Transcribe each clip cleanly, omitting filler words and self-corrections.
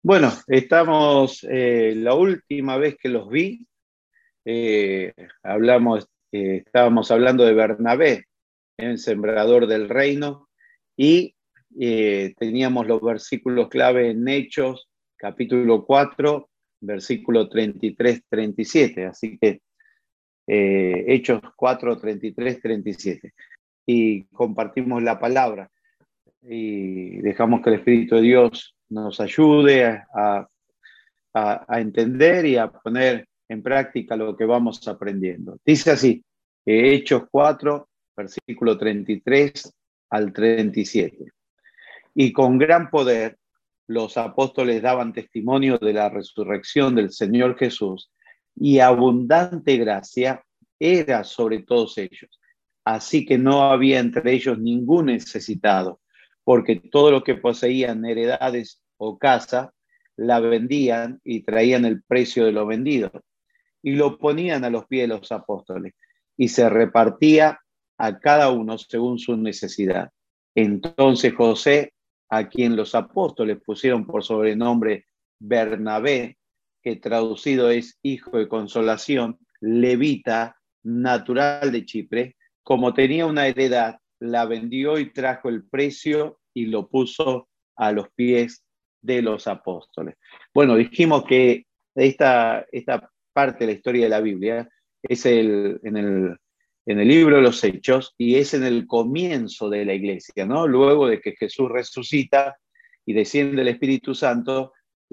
Bueno, estamos, la última vez que los vi, eh, estábamos hablando de Bernabé, el sembrador del reino, y teníamos los versículos clave en Hechos, capítulo 4, versículo 33-37. Así que Hechos 4, 33, 37. Y compartimos la palabra y dejamos que el Espíritu de Dios nos ayude a entender y a poner en práctica lo que vamos aprendiendo. Dice así, Hechos 4, versículo 33 al 37. Y con gran poder los apóstoles daban testimonio de la resurrección del Señor Jesús, y abundante gracia era sobre todos ellos. Así que no había entre ellos ningún necesitado, porque todo lo que poseían, heredades o casa, la vendían y traían el precio de lo vendido y lo ponían a los pies de los apóstoles, y se repartía a cada uno según su necesidad. Entonces José, a quien los apóstoles pusieron por sobrenombre Bernabé, que traducido es hijo de consolación, levita, natural de Chipre, como tenía una heredad, la vendió y trajo el precio y lo puso a los pies de los apóstoles. Bueno, dijimos que esta parte de la historia de la Biblia es en el libro de los Hechos, y es en el comienzo de la iglesia, ¿no? Luego de que Jesús resucita y desciende el Espíritu Santo,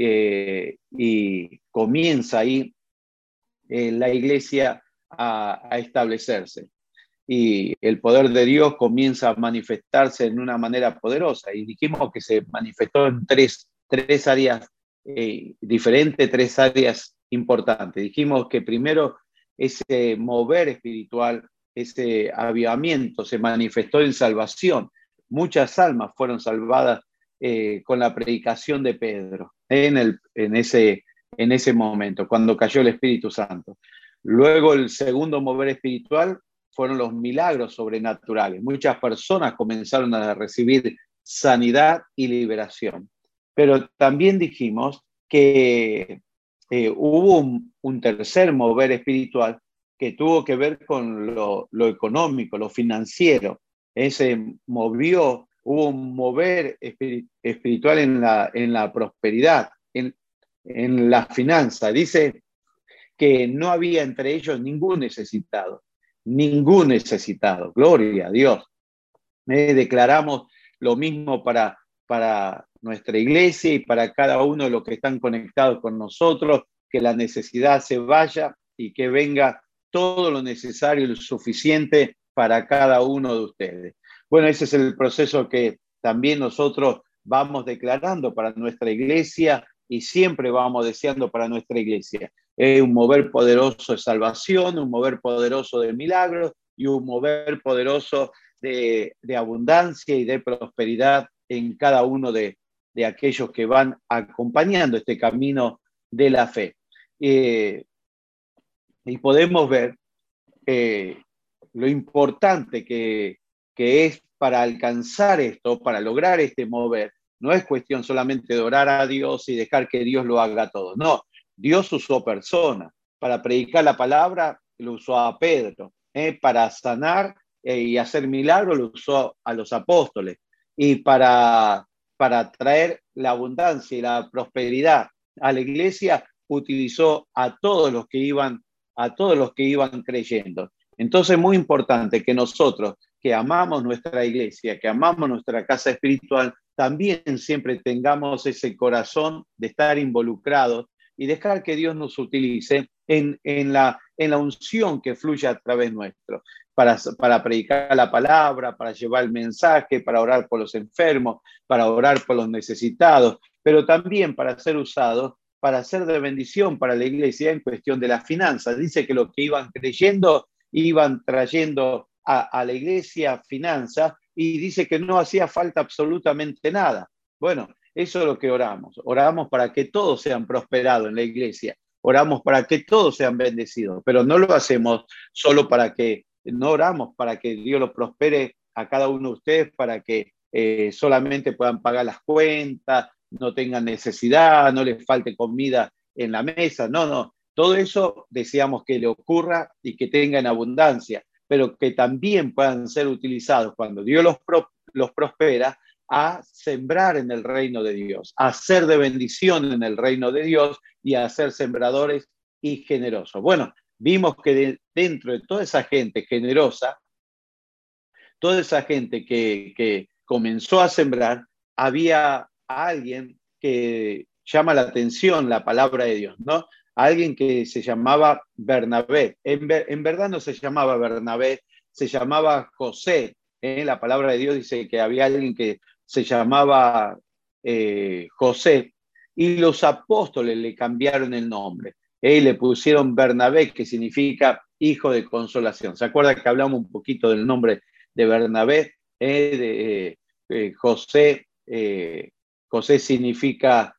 y comienza ahí la iglesia a establecerse. Y el poder de Dios comienza a manifestarse en una manera poderosa. Y dijimos que se manifestó en tres áreas diferentes, tres áreas importantes. Dijimos que primero ese mover espiritual, ese avivamiento se manifestó en salvación. Muchas almas fueron salvadas con la predicación de Pedro en ese momento, cuando cayó el Espíritu Santo. Luego el segundo mover espiritual fueron los milagros sobrenaturales. Muchas personas comenzaron a recibir sanidad y liberación. Pero también dijimos que hubo un tercer mover espiritual que tuvo que ver con lo económico, lo financiero. Se movió, hubo un mover espiritual en la prosperidad, en la finanza. Dice que no había entre ellos ningún necesitado, gloria a Dios. Declaramos lo mismo para nuestra iglesia y para cada uno de los que están conectados con nosotros, que la necesidad se vaya y que venga todo lo necesario y lo suficiente para cada uno de ustedes. Bueno, ese es el proceso que también nosotros vamos declarando para nuestra iglesia y siempre vamos deseando para nuestra iglesia. Un mover poderoso de salvación, un mover poderoso de milagros y un mover poderoso de abundancia y de prosperidad en cada uno de aquellos que van acompañando este camino de la fe. Y podemos ver lo importante que es para alcanzar esto, para lograr este mover. No es cuestión solamente de orar a Dios y dejar que Dios lo haga todo. No, Dios usó personas. Para predicar la palabra, lo usó a Pedro. Para sanar y hacer milagros, lo usó a los apóstoles. Y para traer la abundancia y la prosperidad a la iglesia, utilizó a todos los que iban creyendo. Entonces es muy importante que nosotros, que amamos nuestra iglesia, que amamos nuestra casa espiritual, también siempre tengamos ese corazón de estar involucrados y dejar que Dios nos utilice en la unción que fluye a través nuestro, para predicar la palabra, para llevar el mensaje, para orar por los enfermos, para orar por los necesitados, pero también para ser usados para ser de bendición para la iglesia en cuestión de las finanzas. Dice que los que iban creyendo iban trayendo a la iglesia finanzas, y dice que no hacía falta absolutamente nada. Bueno, eso es lo que oramos. Oramos para que todos sean prosperados en la iglesia. Oramos para que todos sean bendecidos, pero no lo hacemos solo no oramos para que Dios los prospere a cada uno de ustedes, para que solamente puedan pagar las cuentas no tengan necesidad, no les falte comida en la mesa. No, no. Todo eso deseamos que le ocurra y que tengan abundancia, pero que también puedan ser utilizados cuando Dios los prospera a sembrar en el reino de Dios, a ser de bendición en el reino de Dios y a ser sembradores y generosos. Bueno, vimos que dentro de toda esa gente generosa, toda esa gente que comenzó a sembrar, había alguien que llama la atención la palabra de Dios, ¿no? Alguien que se llamaba Bernabé. En verdad no se llamaba Bernabé, se llamaba José. La palabra de Dios dice que había alguien que se llamaba José, y los apóstoles le cambiaron el nombre. Le pusieron Bernabé, que significa hijo de consolación. ¿Se acuerda que hablamos un poquito del nombre de Bernabé? José, José significa,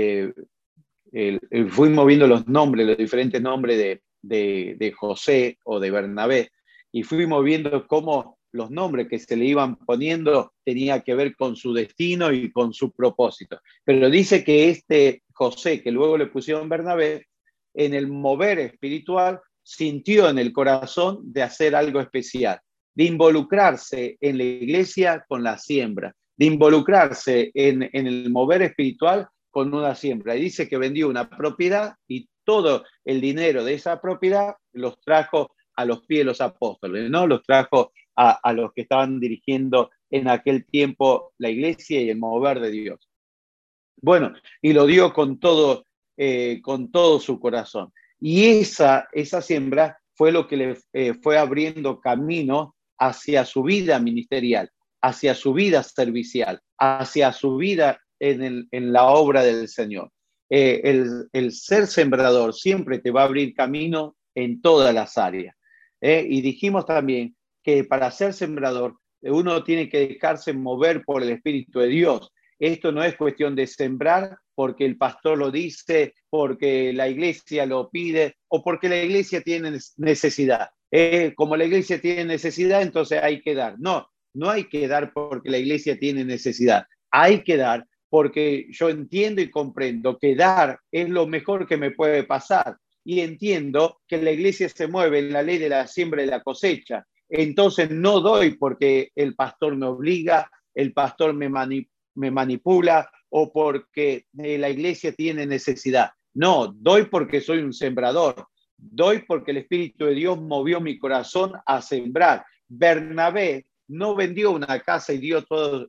fuimos viendo los nombres, los diferentes nombres de José o de Bernabé, y fuimos viendo cómo los nombres que se le iban poniendo tenía que ver con su destino y con su propósito. Pero dice que este José, que luego le pusieron Bernabé, en el mover espiritual sintió en el corazón de hacer algo especial, de involucrarse en la iglesia con la siembra, de involucrarse en el mover espiritual con una siembra. Y dice que vendió una propiedad y todo el dinero de esa propiedad los trajo a los pies de los apóstoles, ¿no? Los trajo a los que estaban dirigiendo en aquel tiempo la iglesia y el mover de Dios. Bueno, y lo dio con todo su corazón. Y esa siembra fue lo que le fue abriendo camino hacia su vida ministerial, hacia su vida servicial, hacia su vida en la obra del Señor. El ser sembrador siempre te va a abrir camino en todas las áreas. Y dijimos también que para ser sembrador uno tiene que dejarse mover por el Espíritu de Dios. Esto no es cuestión de sembrar porque el pastor lo dice, porque la iglesia lo pide o porque la iglesia tiene necesidad. Como la iglesia tiene necesidad, entonces hay que dar. No, no hay que dar porque la iglesia tiene necesidad. Hay que dar porque yo entiendo y comprendo que dar es lo mejor que me puede pasar. Y entiendo que la iglesia se mueve en la ley de la siembra y la cosecha. Entonces no doy porque el pastor me obliga, el pastor me manipula o porque la iglesia tiene necesidad. No, doy porque soy un sembrador. Doy porque el Espíritu de Dios movió mi corazón a sembrar. Bernabé no vendió una casa y dio todo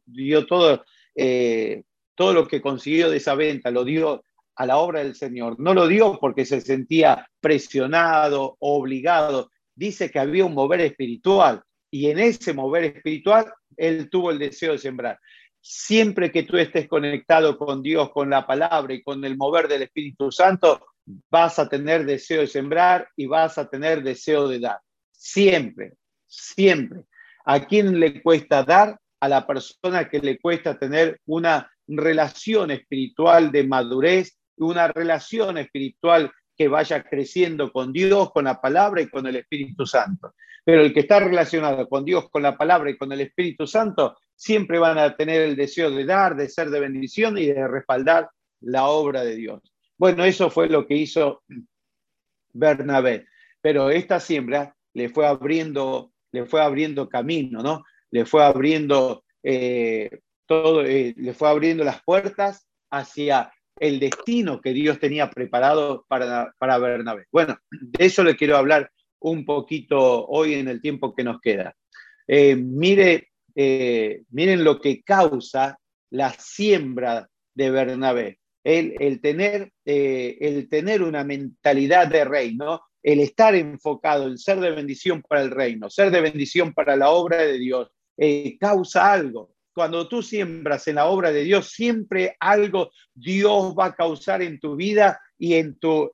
lo que consiguió de esa venta, lo dio a la obra del Señor. No lo dio porque se sentía presionado, obligado. Dice que había un mover espiritual y en ese mover espiritual él tuvo el deseo de sembrar. Siempre que tú estés conectado con Dios, con la palabra y con el mover del Espíritu Santo, vas a tener deseo de sembrar y vas a tener deseo de dar. Siempre, siempre. ¿A quién le cuesta dar? A la persona que le cuesta tener una relación espiritual de madurez, una relación espiritual que vaya creciendo con Dios, con la palabra y con el Espíritu Santo. Pero el que está relacionado con Dios, con la palabra y con el Espíritu Santo, siempre van a tener el deseo de dar, de ser de bendición y de respaldar la obra de Dios. Bueno, eso fue lo que hizo Bernabé. Pero esta siembra le fue abriendo camino, ¿no? Le fue abriendo le fue abriendo las puertas hacia el destino que Dios tenía preparado para Bernabé. Bueno, de eso le quiero hablar un poquito hoy en el tiempo que nos queda. Miren lo que causa la siembra de Bernabé. El tener una mentalidad de reino, el estar enfocado, el ser de bendición para el reino, ser de bendición para la obra de Dios, causa algo. Cuando tú siembras en la obra de Dios, siempre algo Dios va a causar en tu vida y en tu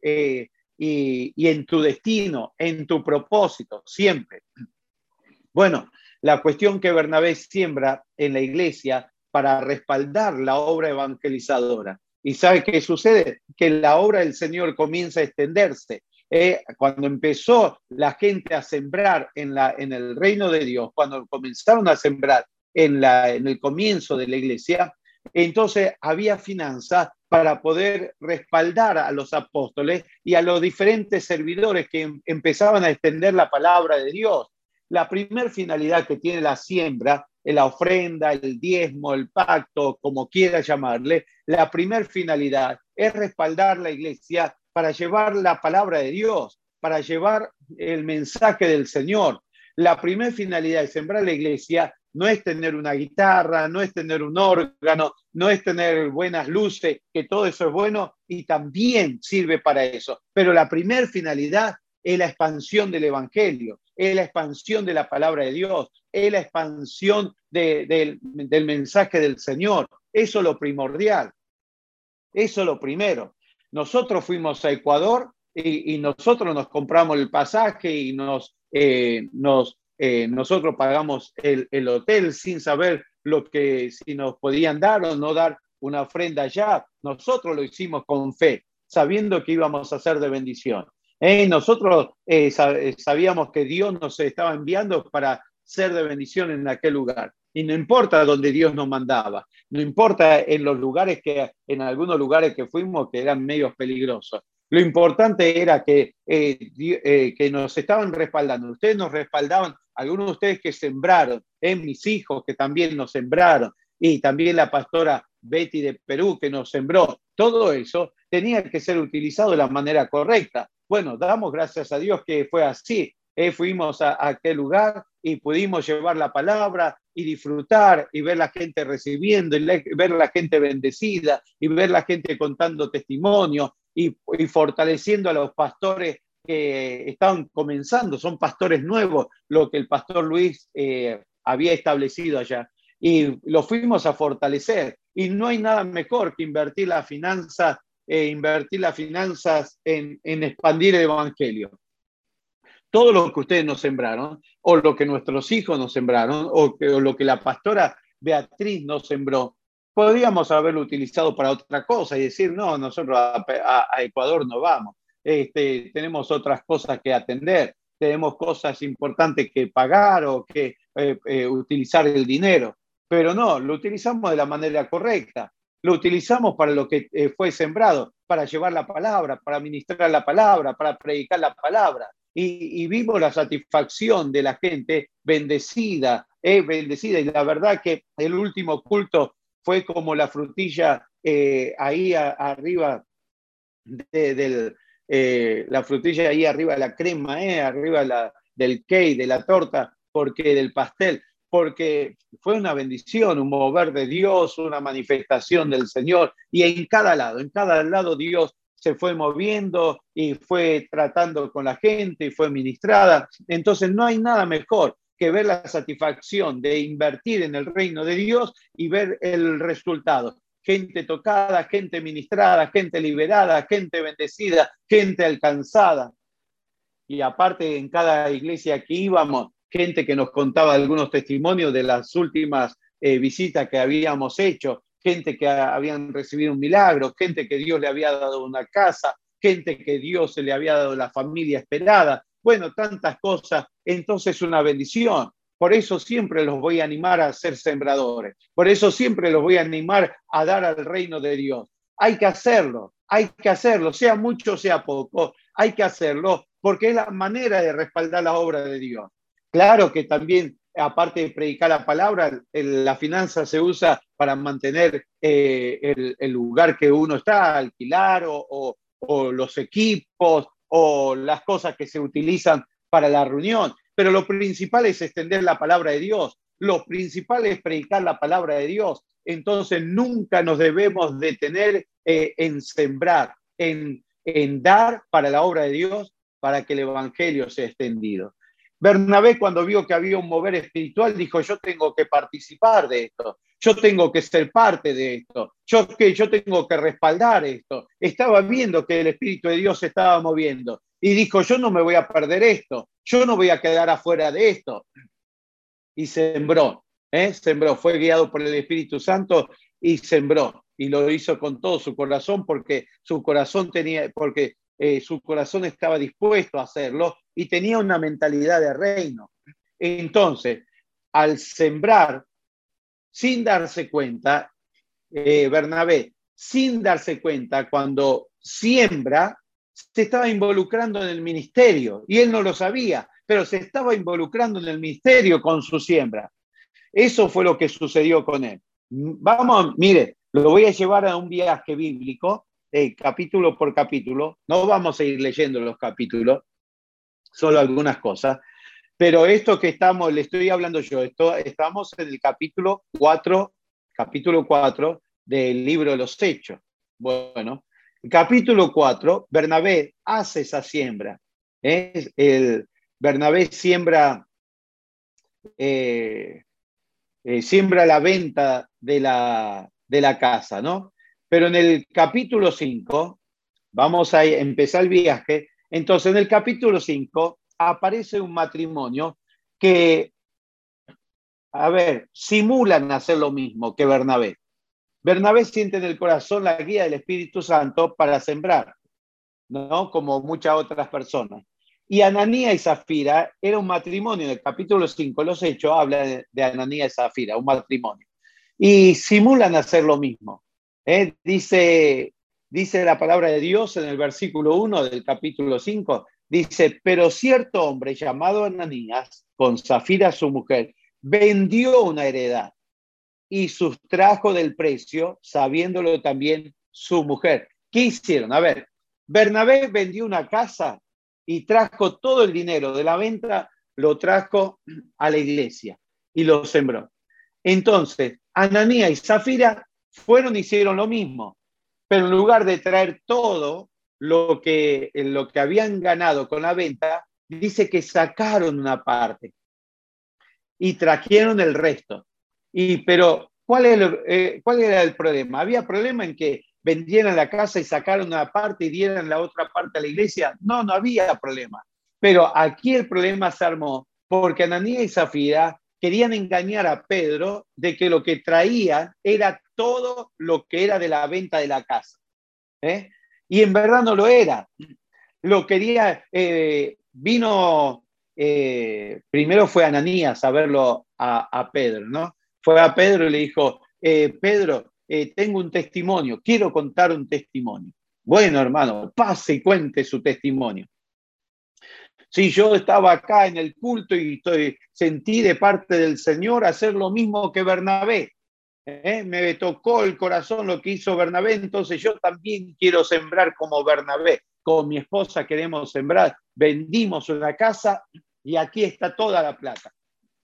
destino, en tu propósito, siempre. Bueno, la cuestión que Bernabé siembra en la iglesia para respaldar la obra evangelizadora. ¿Y sabe qué sucede? Que la obra del Señor comienza a extenderse. Cuando empezó la gente a sembrar en el reino de Dios, cuando comenzaron a sembrar en el comienzo de la iglesia, Entonces había finanzas para poder respaldar a los apóstoles y a los diferentes servidores que empezaban a extender la palabra de Dios. La primer finalidad que tiene la siembra, la ofrenda, el diezmo, el pacto, como quiera llamarle, la primer finalidad es respaldar la iglesia para llevar la palabra de Dios, para llevar el mensaje del Señor. La primera finalidad de sembrar la iglesia no es tener una guitarra, no es tener un órgano, no es tener buenas luces, que todo eso es bueno y también sirve para eso. Pero la primera finalidad es la expansión del evangelio, es la expansión de la palabra de Dios, es la expansión del mensaje del Señor. Eso es lo primordial, eso es lo primero. Nosotros fuimos a Ecuador y nosotros nos compramos el pasaje y nosotros pagamos el hotel sin saber si nos podían dar o no dar una ofrenda allá. Nosotros lo hicimos con fe, sabiendo que íbamos a ser de bendición. Nosotros sabíamos que Dios nos estaba enviando para ser de bendición en aquel lugar. Y no importa dónde Dios nos mandaba, no importa en en algunos lugares que fuimos que eran medios peligrosos. Lo importante era que nos estaban respaldando. Ustedes nos respaldaban, algunos de ustedes que sembraron, mis hijos que también nos sembraron, y también la pastora Betty de Perú que nos sembró. Todo eso tenía que ser utilizado de la manera correcta. Bueno, damos gracias a Dios que fue así. Fuimos a aquel lugar y pudimos llevar la palabra y disfrutar y ver la gente recibiendo, y ver la gente bendecida y ver la gente contando testimonio y fortaleciendo a los pastores que estaban comenzando, son pastores nuevos, lo que el pastor Luis había establecido allá. Y lo fuimos a fortalecer. Y no hay nada mejor que invertir las finanzas en expandir el evangelio. Todo lo que ustedes nos sembraron, o lo que nuestros hijos nos sembraron, o lo que la pastora Beatriz nos sembró, podríamos haberlo utilizado para otra cosa y decir, no, nosotros a Ecuador no vamos. Tenemos otras cosas que atender, tenemos cosas importantes que pagar o que utilizar el dinero. Pero no, lo utilizamos de la manera correcta. Lo utilizamos para lo que fue sembrado, para llevar la palabra, para ministrar la palabra, para predicar la palabra. Y vimos la satisfacción de la gente bendecida, bendecida. Y la verdad que el último culto fue como la frutilla ahí arriba la frutilla ahí arriba de la crema, arriba del cake, de la torta, del pastel, porque fue una bendición, un mover de Dios, una manifestación del Señor, y en cada lado Dios se fue moviendo y fue tratando con la gente y fue ministrada. Entonces no hay nada mejor que ver la satisfacción de invertir en el reino de Dios y ver el resultado. Gente tocada, gente ministrada, gente liberada, gente bendecida, gente alcanzada. Y aparte en cada iglesia que íbamos, gente que nos contaba algunos testimonios de las últimas visitas que habíamos hecho, gente que habían recibido un milagro, gente que Dios le había dado una casa, gente que Dios se le había dado la familia esperada. Bueno, tantas cosas. Entonces una bendición. Por eso siempre los voy a animar a ser sembradores. Por eso siempre los voy a animar a dar al reino de Dios. Hay que hacerlo, sea mucho, sea poco, hay que hacerlo porque es la manera de respaldar la obra de Dios. Claro que también, aparte de predicar la palabra, la finanza se usa para mantener el lugar que uno está, alquilar o los equipos o las cosas que se utilizan para la reunión. Pero lo principal es extender la palabra de Dios. Lo principal es predicar la palabra de Dios. Entonces nunca nos debemos detener en sembrar, en dar para la obra de Dios, para que el evangelio sea extendido. Bernabé, cuando vio que había un mover espiritual, dijo, yo tengo que participar de esto, yo tengo que ser parte de esto, yo tengo que respaldar esto. Estaba viendo que el Espíritu de Dios se estaba moviendo y dijo, yo no me voy a perder esto, yo no voy a quedar afuera de esto. Y sembró, sembró, fue guiado por el Espíritu Santo y sembró. Y lo hizo con todo su corazón porque su corazón estaba dispuesto a hacerlo y tenía una mentalidad de reino. Entonces, al sembrar, sin darse cuenta, Bernabé, sin darse cuenta, cuando siembra, se estaba involucrando en el ministerio y él no lo sabía, pero se estaba involucrando en el ministerio con su siembra. Eso fue lo que sucedió con él. Vamos, mire, lo voy a llevar a un viaje bíblico, capítulo por capítulo. No vamos a ir leyendo los capítulos, solo algunas cosas. Pero esto que le estoy hablando yo, estamos en el capítulo 4 del libro de los Hechos. Bueno, el capítulo 4, Bernabé hace esa siembra. Bernabé siembra la venta de la casa, ¿no? Pero en el capítulo 5, vamos a empezar el viaje. Entonces, en el capítulo 5 aparece un matrimonio que, a ver, simulan hacer lo mismo que Bernabé. Bernabé siente en el corazón la guía del Espíritu Santo para sembrar, ¿no? Como muchas otras personas. Y Ananías y Zafira era un matrimonio. En el capítulo 5, los Hechos, habla de Ananías y Zafira, un matrimonio. Y simulan hacer lo mismo. Dice la palabra de Dios en el versículo 1 del capítulo 5, dice, pero cierto hombre llamado Ananías, con Zafira su mujer, vendió una heredad y sustrajo del precio, sabiéndolo también su mujer. ¿Qué hicieron? A ver, Bernabé vendió una casa y trajo todo el dinero de la venta, lo trajo a la iglesia y lo sembró. Entonces, Ananías y Zafira fueron y hicieron lo mismo, pero en lugar de traer todo lo que habían ganado con la venta, dice que sacaron una parte y trajeron el resto. Pero, ¿cuál era el problema? ¿Había problema en que vendieran la casa y sacaron una parte y dieran la otra parte a la iglesia? No, no había problema. Pero aquí el problema se armó porque Ananías y Zafira querían engañar a Pedro de que lo que traían era todo lo que era de la venta de la casa. Y en verdad no lo era. Lo quería, primero fue Ananías a verlo a Pedro, ¿no? Fue a Pedro y le dijo, Pedro, tengo un testimonio, quiero contar un testimonio. Bueno, hermano, pase y cuente su testimonio. Si yo estaba acá en el culto y sentí de parte del Señor hacer lo mismo que Bernabé. Me tocó el corazón lo que hizo Bernabé, entonces yo también quiero sembrar como Bernabé. Con mi esposa queremos sembrar. Vendimos una casa y aquí está toda la plata.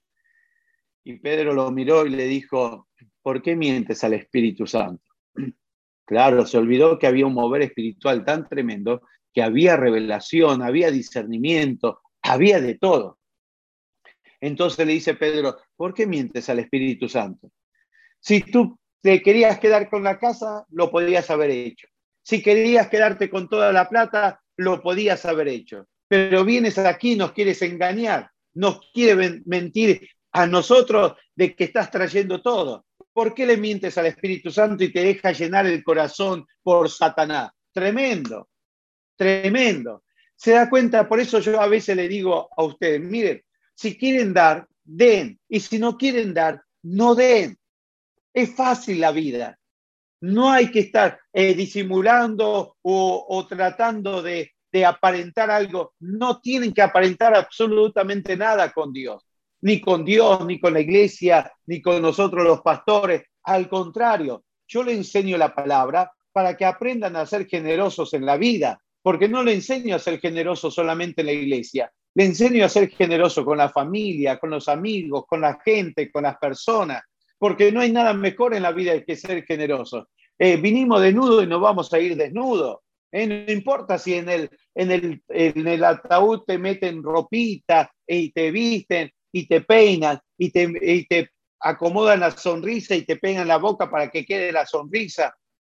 Y Pedro lo miró y le dijo, ¿por qué mientes al Espíritu Santo? Claro, se olvidó que había un mover espiritual tan tremendo, que había revelación, había discernimiento, había de todo. Entonces le dice Pedro, ¿por qué mientes al Espíritu Santo? Si tú te querías quedar con la casa, lo podías haber hecho. Si querías quedarte con toda la plata, lo podías haber hecho. Pero vienes aquí, nos quieres engañar, nos quieres mentir a nosotros de que estás trayendo todo. ¿Por qué le mientes al Espíritu Santo y te deja llenar el corazón por Satanás? Tremendo, tremendo. ¿Se da cuenta? Por eso yo a veces le digo a ustedes, miren, si quieren dar, den. Y si no quieren dar, no den. Es fácil la vida. No hay que estar disimulando o tratando de aparentar algo. No tienen que aparentar absolutamente nada con Dios. Ni con Dios, ni con la iglesia, ni con nosotros los pastores. Al contrario, yo le enseño la palabra para que aprendan a ser generosos en la vida. Porque no le enseño a ser generoso solamente en la iglesia. Le enseño a ser generoso con la familia, con los amigos, con la gente, con las personas. Porque no hay nada mejor en la vida que ser generoso. Vinimos desnudos y nos vamos a ir desnudos. No importa si en el ataúd te meten ropita y te visten y te peinan y te acomodan la sonrisa y te pegan la boca para que quede la sonrisa.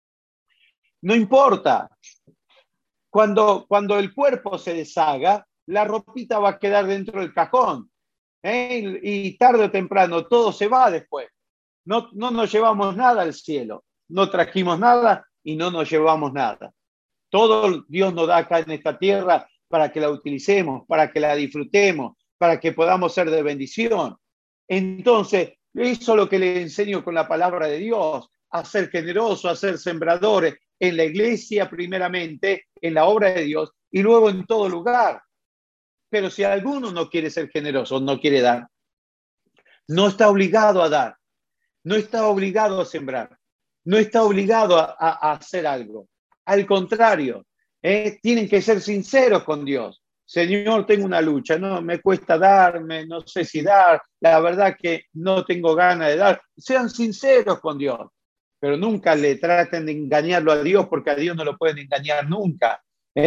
No importa. Cuando el cuerpo se deshaga, la ropita va a quedar dentro del cajón. Y tarde o temprano todo se va después. No nos llevamos nada al cielo, no trajimos nada y no nos llevamos nada. Todo Dios nos da acá en esta tierra para que la utilicemos, para que la disfrutemos, para que podamos ser de bendición. Entonces, eso es lo que le enseño con la palabra de Dios, a ser generosos, a ser sembradores en la iglesia primeramente, en la obra de Dios y luego en todo lugar. Pero si alguno no quiere ser generoso, no quiere dar, no está obligado a dar, no está obligado a sembrar, no está obligado a hacer algo. Al contrario, tienen que ser sinceros con Dios. Señor, tengo una lucha, no me cuesta darme, no sé si dar, la verdad que no tengo ganas de dar. Sean sinceros con Dios, pero nunca le traten de engañarlo a Dios, porque a Dios no lo pueden engañar nunca.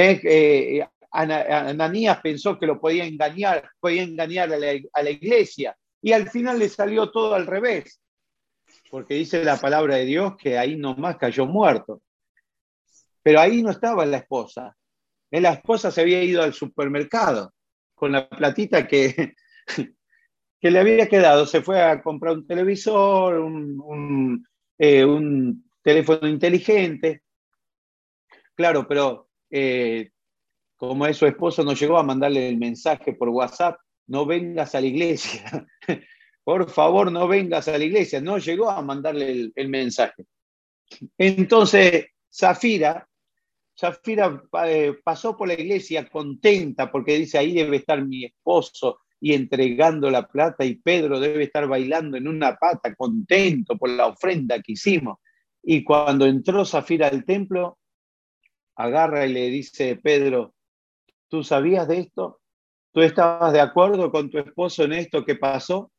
Ananías pensó que lo podía engañar a la iglesia, y al final le salió todo al revés, porque dice la palabra de Dios que ahí nomás cayó muerto. Pero ahí no estaba la esposa. La esposa se había ido al supermercado con la platita que le había quedado. Se fue a comprar un televisor, un teléfono inteligente. Claro, pero como es su esposo, no llegó a mandarle el mensaje por WhatsApp: no vengas a la iglesia. Por favor, no vengas a la iglesia. No llegó a mandarle el mensaje. Entonces, Zafira pasó por la iglesia contenta, porque dice: ahí debe estar mi esposo y entregando la plata, y Pedro debe estar bailando en una pata, contento por la ofrenda que hicimos. Y cuando entró Zafira al templo, agarra y le dice: Pedro, ¿tú sabías de esto? ¿Tú estabas de acuerdo con tu esposo en esto que pasó?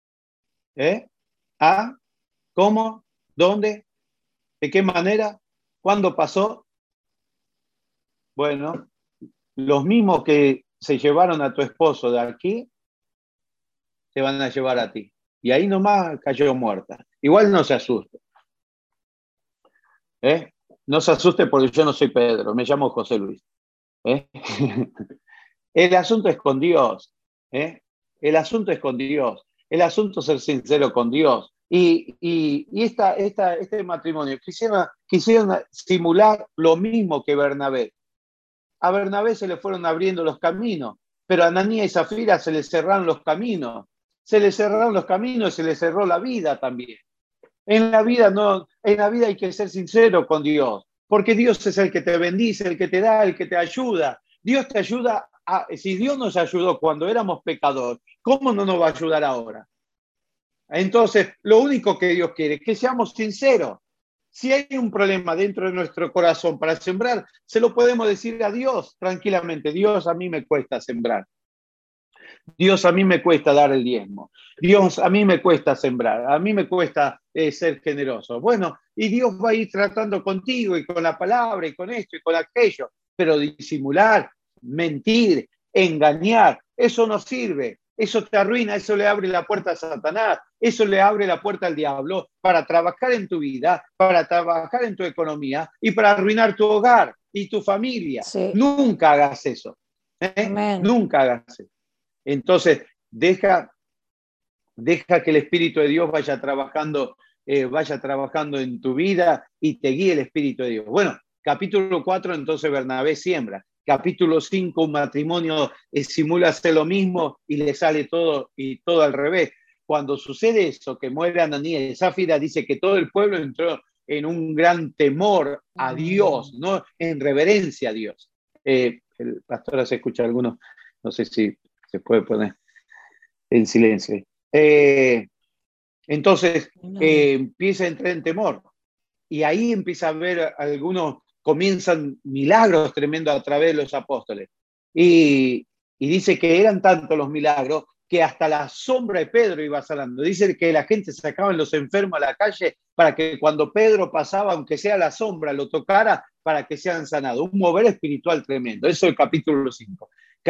¿Ah? ¿Cómo? ¿Dónde? ¿De qué manera? ¿Cuándo pasó? Bueno, los mismos que se llevaron a tu esposo de aquí, te van a llevar a ti. Y ahí nomás cayó muerta. Igual no se asuste. No se asuste, porque yo no soy Pedro, me llamo José Luis. El asunto es con Dios. El asunto es con Dios. El asunto es ser sincero con Dios. Y este matrimonio quisieron simular lo mismo que Bernabé. A Bernabé se le fueron abriendo los caminos, pero a Ananías y Zafira se les cerraron los caminos. Se les cerraron los caminos y se les cerró la vida también. En la vida hay que ser sincero con Dios, porque Dios es el que te bendice, el que te da, el que te ayuda. Dios te ayuda. Si Dios nos ayudó cuando éramos pecadores, ¿cómo no nos va a ayudar ahora? Entonces, lo único que Dios quiere es que seamos sinceros. Si hay un problema dentro de nuestro corazón para sembrar, se lo podemos decir a Dios tranquilamente: Dios, a mí me cuesta sembrar. Dios, a mí me cuesta dar el diezmo. Dios, a mí me cuesta sembrar. A mí me cuesta ser generoso. Bueno, y Dios va a ir tratando contigo y con la palabra y con esto y con aquello. Pero disimular, mentir, engañar, eso no sirve. Eso te arruina, eso le abre la puerta a Satanás, eso le abre la puerta al diablo para trabajar en tu vida, para trabajar en tu economía y para arruinar tu hogar y tu familia. Sí. Nunca hagas eso. Nunca hagas eso. Entonces, deja que el Espíritu de Dios vaya trabajando en tu vida y te guíe el Espíritu de Dios. Bueno, capítulo 4, entonces Bernabé siembra. Capítulo 5, un matrimonio simula hacer lo mismo y le sale todo al revés. Cuando sucede eso, que muere Ananías y Zafira, dice que todo el pueblo entró en un gran temor a Dios, ¿no? En reverencia a Dios. El pastor hace escuchar algunos, no sé si se puede poner en silencio. Entonces empieza a entrar en temor, y ahí empieza a ver algunos, comienzan milagros tremendos a través de los apóstoles, y dice que eran tantos los milagros que hasta la sombra de Pedro iba sanando. Dice que la gente sacaba los enfermos a la calle para que cuando Pedro pasaba, aunque sea la sombra, lo tocara para que sean sanados. Un mover espiritual tremendo. Eso es el capítulo 5.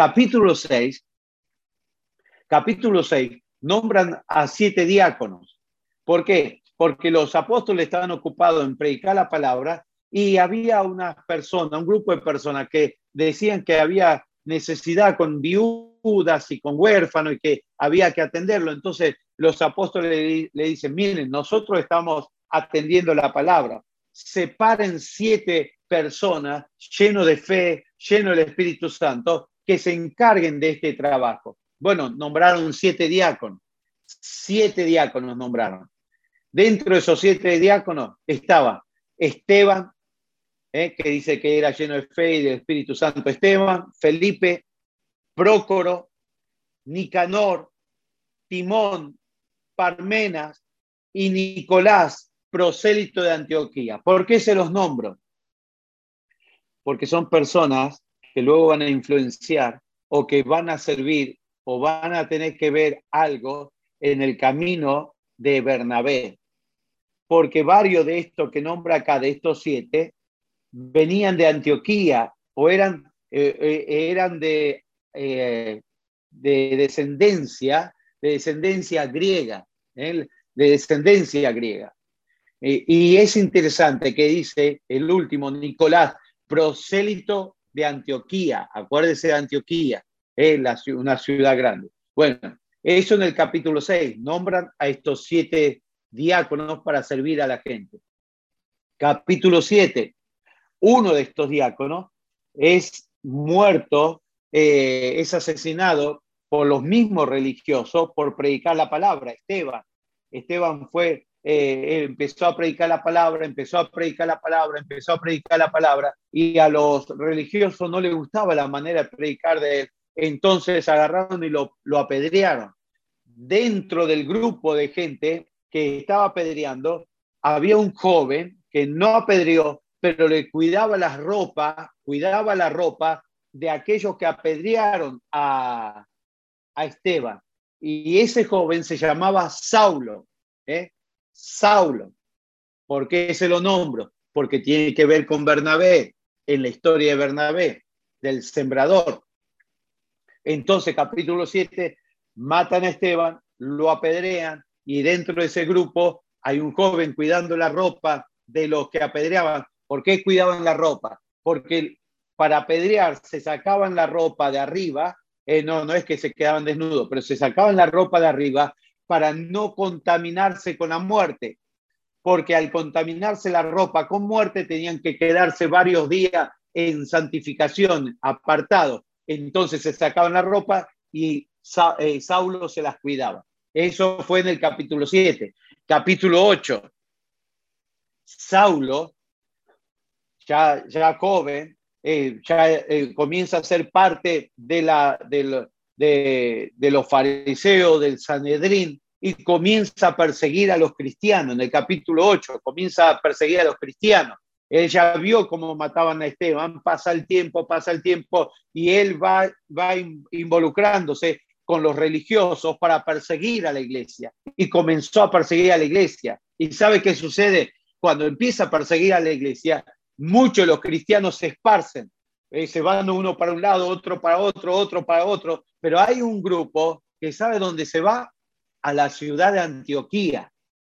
Capítulo 6, nombran a 7 diáconos. ¿Por qué? Porque los apóstoles estaban ocupados en predicar la palabra, y había una persona, un grupo de personas que decían que había necesidad con viudas y con huérfanos y que había que atenderlo. Entonces los apóstoles le dicen: miren, nosotros estamos atendiendo la palabra. Separen 7 personas llenos de fe, llenos del Espíritu Santo, que se encarguen de este trabajo. Bueno, nombraron 7 diáconos. 7 diáconos nombraron. Dentro de esos 7 diáconos estaba Esteban, que dice que era lleno de fe y del Espíritu Santo. Esteban, Felipe, Prócoro, Nicanor, Timón, Parmenas y Nicolás, prosélito de Antioquía. ¿Por qué se los nombro? Porque son personas que luego van a influenciar o que van a servir o van a tener que ver algo en el camino de Bernabé. Porque varios de estos que nombra acá, de estos 7, venían de Antioquía o eran de descendencia griega, de descendencia griega. Y es interesante que dice el último, Nicolás, prosélito de Antioquía. Acuérdese de Antioquía, una ciudad grande. Bueno, eso en el capítulo 6. Nombran a estos 7 diáconos para servir a la gente. Capítulo 7. Uno de estos diáconos es muerto, es asesinado por los mismos religiosos por predicar la palabra. Esteban fue, empezó a predicar la palabra, y a los religiosos no les gustaba la manera de predicar de él. Entonces agarraron y lo apedrearon. Dentro del grupo de gente que estaba apedreando, había un joven que no apedreó, pero le cuidaba la ropa de aquellos que apedrearon a Esteban. Y ese joven se llamaba Saulo. Saulo. ¿Por qué se lo nombro? Porque tiene que ver con Bernabé, en la historia de Bernabé, del sembrador. Entonces, capítulo 7, matan a Esteban, lo apedrean, y dentro de ese grupo hay un joven cuidando la ropa de los que apedreaban. ¿Por qué cuidaban la ropa? Porque para apedrear se sacaban la ropa de arriba, no es que se quedaban desnudos, pero se sacaban la ropa de arriba para no contaminarse con la muerte, porque al contaminarse la ropa con muerte tenían que quedarse varios días en santificación, apartados. Entonces se sacaban la ropa y Saulo se las cuidaba. Eso fue en el capítulo 7. Capítulo 8. Saulo, ya joven, comienza a ser parte de los fariseos, del Sanedrín, y comienza a perseguir a los cristianos. En el capítulo 8 comienza a perseguir a los cristianos. Él ya vio cómo mataban a Esteban, pasa el tiempo, y él va involucrándose con los religiosos para perseguir a la iglesia. Y comenzó a perseguir a la iglesia. ¿Y sabe qué sucede? Cuando empieza a perseguir a la iglesia, muchos de los cristianos se esparcen. Se van uno para un lado, otro para otro, pero hay un grupo que sabe dónde se va: a la ciudad de Antioquía,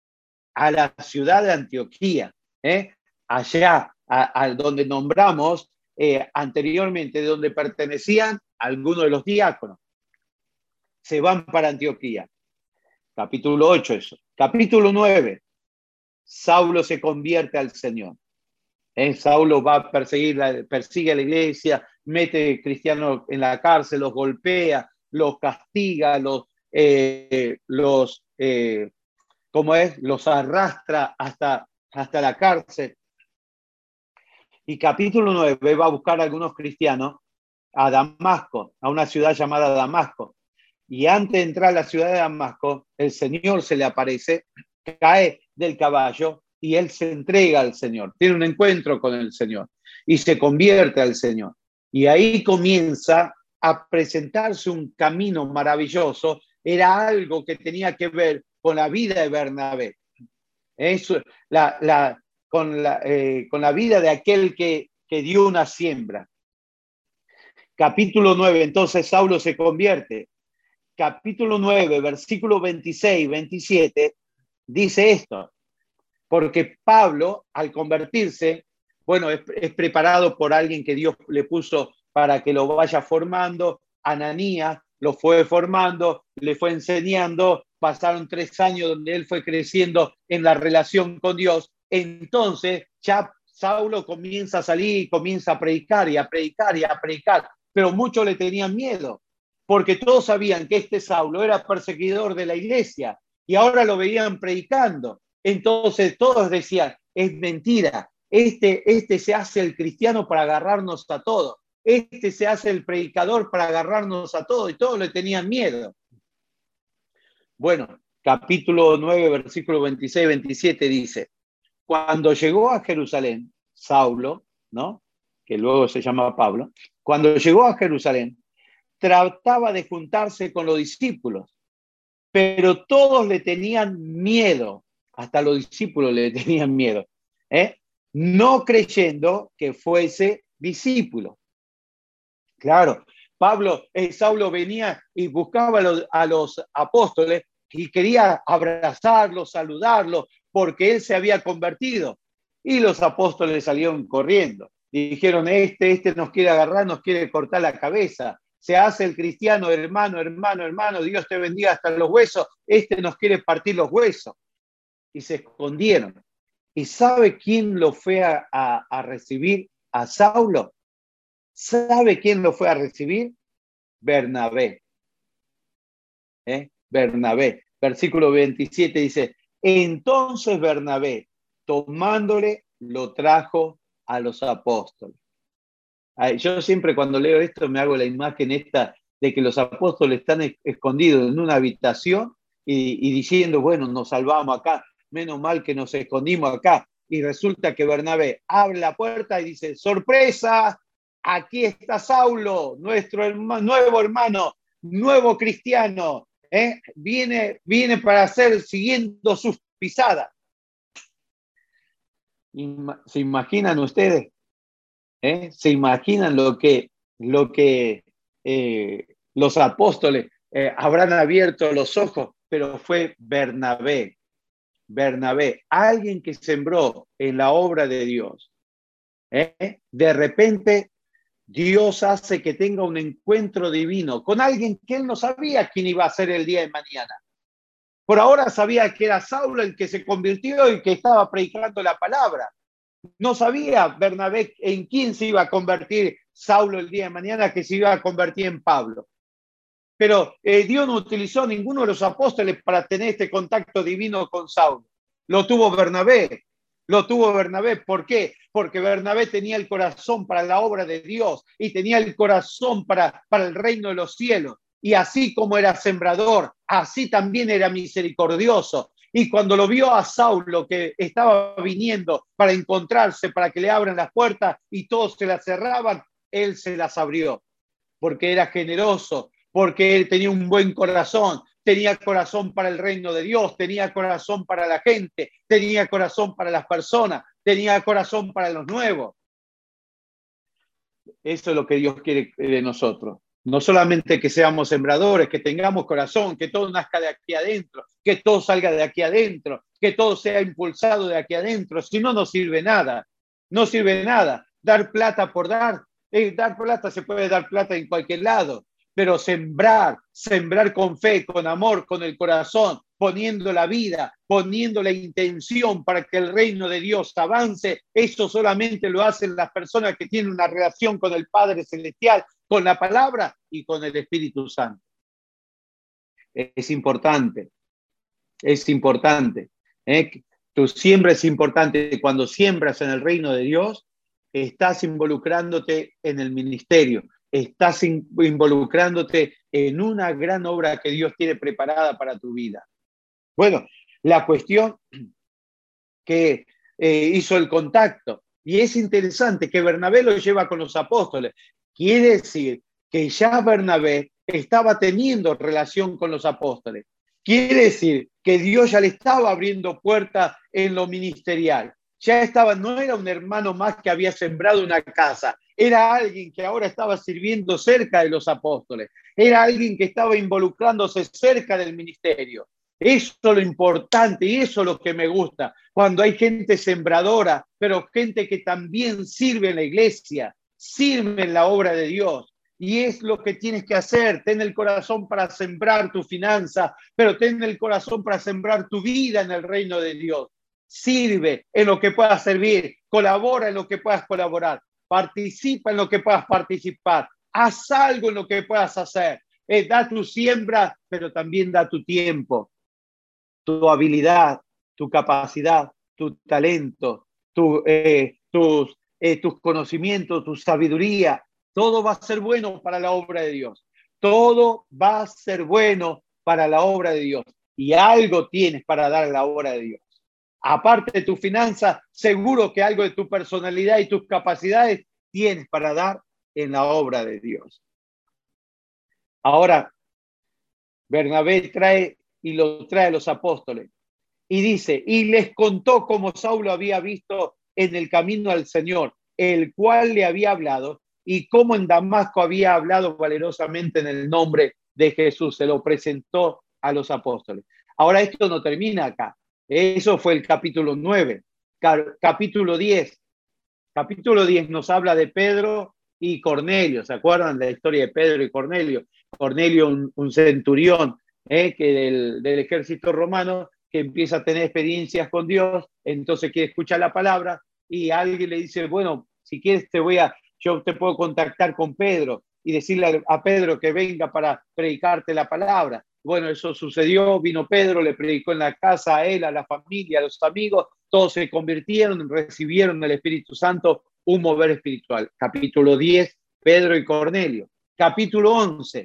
allá a donde nombramos anteriormente, de donde pertenecían algunos de los diáconos. Se van para Antioquía. Capítulo 8 eso. Capítulo 9. Saulo se convierte al Señor. Saulo va a persigue a la iglesia, mete cristianos en la cárcel, los golpea, los castiga, los arrastra hasta la cárcel. Y capítulo 9 va a buscar a algunos cristianos a Damasco, a una ciudad llamada Damasco. Y antes de entrar a la ciudad de Damasco, el Señor se le aparece, cae del caballo y él se entrega al Señor. Tiene un encuentro con el Señor y se convierte al Señor. Y ahí comienza a presentarse un camino maravilloso. Era algo que tenía que ver con la vida de Bernabé. Con la vida de aquel que dio una siembra. Capítulo 9, entonces Saulo se convierte. Capítulo 9, versículo 26, 27, dice esto: porque Pablo, al convertirse, es preparado por alguien que Dios le puso para que lo vaya formando. Ananías lo fue formando, le fue enseñando, pasaron 3 años donde él fue creciendo en la relación con Dios. Entonces ya Saulo comienza a salir y comienza a predicar, pero muchos le tenían miedo, porque todos sabían que este Saulo era perseguidor de la iglesia y ahora lo veían predicando. Entonces todos decían, es mentira, este se hace el cristiano para agarrarnos a todos, este se hace el predicador para agarrarnos a todos, y todos le tenían miedo. Bueno, capítulo 9, versículo 26-27 dice, cuando llegó a Jerusalén, Saulo, ¿no? Que luego se llama Pablo, cuando llegó a Jerusalén, trataba de juntarse con los discípulos, pero todos le tenían miedo, hasta los discípulos le tenían miedo, no creyendo que fuese discípulo. Claro, Saulo venía y buscaba a los apóstoles y quería abrazarlos, saludarlos, porque él se había convertido. Y los apóstoles salieron corriendo y dijeron, este nos quiere agarrar, nos quiere cortar la cabeza. Se hace el cristiano, hermano, Dios te bendiga hasta los huesos, nos quiere partir los huesos. Y se escondieron. ¿Y sabe quién lo fue a recibir a Saulo? ¿Sabe quién lo fue a recibir? Bernabé. Bernabé. Versículo 27 dice, entonces Bernabé, tomándole, lo trajo a los apóstoles. Yo siempre cuando leo esto me hago la imagen esta de que los apóstoles están escondidos en una habitación y diciendo, bueno, nos salvamos acá, menos mal que nos escondimos acá. Y resulta que Bernabé abre la puerta y dice, sorpresa, aquí está Saulo, nuestro nuevo hermano, nuevo cristiano, viene para hacer siguiendo sus pisadas. ¿Se imaginan ustedes? ¿Se imaginan lo que los apóstoles habrán abierto los ojos? Pero fue Bernabé, alguien que sembró en la obra de Dios. De repente Dios hace que tenga un encuentro divino con alguien que él no sabía quién iba a ser el día de mañana. Por ahora sabía que era Saulo el que se convirtió y que estaba predicando la palabra. No sabía Bernabé en quién se iba a convertir Saulo el día de mañana, que se iba a convertir en Pablo. Pero Dios no utilizó a ninguno de los apóstoles para tener este contacto divino con Saulo. Lo tuvo Bernabé. ¿Por qué? Porque Bernabé tenía el corazón para la obra de Dios y tenía el corazón para el reino de los cielos. Y así como era sembrador, así también era misericordioso. Y cuando lo vio a Saulo que estaba viniendo para encontrarse, para que le abran las puertas y todos se las cerraban, él se las abrió, porque era generoso, porque él tenía un buen corazón, tenía corazón para el reino de Dios, tenía corazón para la gente, tenía corazón para las personas, tenía corazón para los nuevos. Eso es lo que Dios quiere de nosotros. No solamente que seamos sembradores, que tengamos corazón, que todo nazca de aquí adentro, que todo salga de aquí adentro, que todo sea impulsado de aquí adentro. Si no, no sirve nada. No sirve nada. Dar plata por dar. Dar plata, se puede dar plata en cualquier lado, pero sembrar con fe, con amor, con el corazón, poniendo la vida, poniendo la intención para que el reino de Dios avance, eso solamente lo hacen las personas que tienen una relación con el Padre Celestial, con la palabra y con el Espíritu Santo. Es importante. Tu siembra es importante. Cuando siembras en el reino de Dios, estás involucrándote en el ministerio, estás involucrándote en una gran obra que Dios tiene preparada para tu vida. Bueno, la cuestión que hizo el contacto, y es interesante que Bernabé lo lleva con los apóstoles. Quiere decir que ya Bernabé estaba teniendo relación con los apóstoles. Quiere decir que Dios ya le estaba abriendo puertas en lo ministerial. Ya estaba, no era un hermano más que había sembrado una casa, era alguien que ahora estaba sirviendo cerca de los apóstoles, era alguien que estaba involucrándose cerca del ministerio. Eso es lo importante y eso es lo que me gusta, cuando hay gente sembradora, pero gente que también sirve en la iglesia, sirve en la obra de Dios. Y es lo que tienes que hacer. Ten el corazón para sembrar tu finanza, pero ten el corazón para sembrar tu vida en el reino de Dios. Sirve en lo que puedas servir, colabora en lo que puedas colaborar, participa en lo que puedas participar, haz algo en lo que puedas hacer. Da tu siembra, pero también da tu tiempo, tu habilidad, tu capacidad, tu talento, tus conocimientos, tu sabiduría, todo va a ser bueno para la obra de Dios. Todo va a ser bueno para la obra de Dios. Y algo tienes para dar a la obra de Dios. Aparte de tu finanza, seguro que algo de tu personalidad y tus capacidades tienes para dar en la obra de Dios. Ahora, Bernabé trae a los apóstoles y dice, y les contó cómo Saulo había visto en el camino al Señor, el cual le había hablado, y cómo en Damasco había hablado valerosamente en el nombre de Jesús. Se lo presentó a los apóstoles. Ahora esto no termina acá. Eso fue el capítulo 9. Capítulo 10. Capítulo 10 nos habla de Pedro y Cornelio. ¿Se acuerdan de la historia de Pedro y Cornelio? Cornelio, un centurión que del ejército romano, que empieza a tener experiencias con Dios, entonces quiere escuchar la palabra y alguien le dice, bueno, si quieres yo te puedo contactar con Pedro y decirle a Pedro que venga para predicarte la palabra. Bueno, eso sucedió, vino Pedro, le predicó en la casa a él, a la familia, a los amigos, todos se convirtieron, recibieron el Espíritu Santo, un mover espiritual. Capítulo 10, Pedro y Cornelio. Capítulo 11,